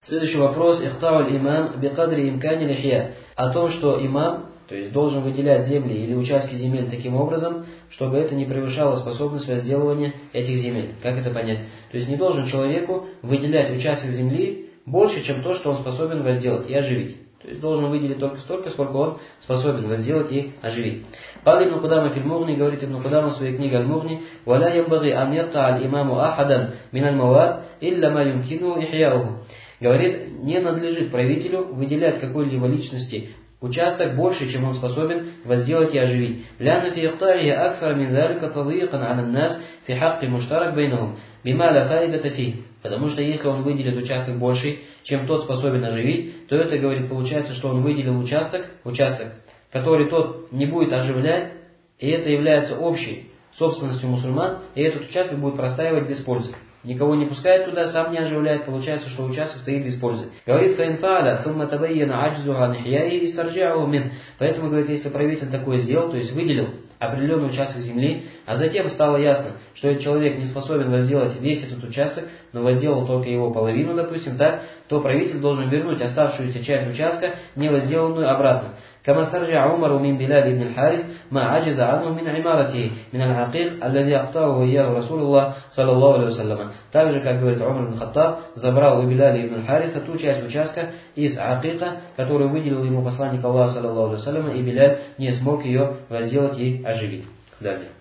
Следующий вопрос. Ихтауль имам бикадри имкани лихья. О том, что имам, то есть должен выделять земли или участки земель таким образом, чтобы это не превышало способность возделывания этих земель. Как это понять? То есть не должен человеку выделять участок земли больше, чем то, что он способен возделать и оживить. То есть должен выделить только столько, сколько он способен возделать и оживить. Кал Ибн Кудама фил Мугни, говорит Ибн Кудама в своей книге Аль-Мугни, «Валя ямбаги ан ярта аль-имаму ахадан миналь мавад, илля ма юмкину ихьяуху». Говорит, не надлежит правителю выделять какой-либо личности участок больше, чем он способен возделать и оживить. «Ляна фи ихтарихи акфар мин залика талиикан алан нас фи хакки муштарак бейнахум, бима ла файдата фи». Потому что если он выделит участок больше, чем тот способен оживить, то это, говорит, получается, что он выделил участок, который тот не будет оживлять, и это является общей собственностью мусульман, и этот участок будет простаивать без пользы. Никого не пускает туда, сам не оживляет, получается, что участок стоит без пользы. Говорит, поэтому, говорит, если правитель такое сделал, то есть выделил определенный участок земли, а затем стало ясно, что этот человек не способен возделать весь этот участок, но возделал только его половину, допустим, так, то правитель должен вернуть оставшуюся часть участка, не возделанную, обратно. كما استرجع عمر من بلال بن الحارث ما عجز عنه من عمارته من العقيق الذي أقطعه إياه رسول الله صلى الله عليه وسلم. Также, как говорит Умар ибн Хаттаб, забрал у Биляля ибн Хариса ту часть участка из Акика, которую выделил ему посланник Аллаха, саллаллаху алейхи ва саллям, и Биляль не смог ее возделать и оживить. Далее.